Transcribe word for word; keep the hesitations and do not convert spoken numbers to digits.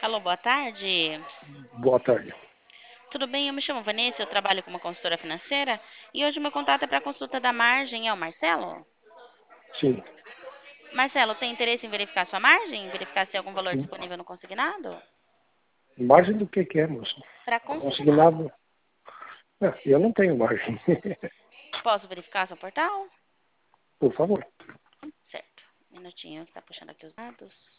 Alô, boa tarde. Boa tarde. Tudo bem? Eu me chamo Vanessa, eu trabalho como consultora financeira e hoje o meu contato é para a consulta da margem. É o Marcelo? Sim, Marcelo, tem interesse em verificar sua margem? Verificar se tem algum valor sim. disponível no consignado? Margem do que que é, moço? Para consignado. Consignado. Ah, eu não tenho margem. Posso verificar seu portal? Por favor. Certo. Minutinho que está puxando aqui os dados.